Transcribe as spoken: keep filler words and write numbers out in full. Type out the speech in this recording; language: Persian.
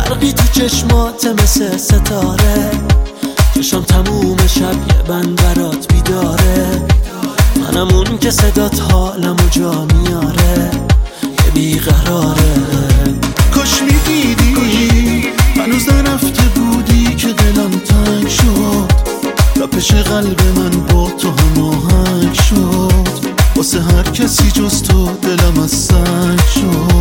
برقی تو چشمات مثل ستاره، چشم تموم شب یه بند برات بیداره. منم اون که صدات حالمو جا میاره، یه بیقراره. کاش میدیدی هنوز نرفته بودی که دلم تنگ شد، تپش قلب من با تو هماهنگ شد. واسه هر کسی جز تو دلم از سنگ شد.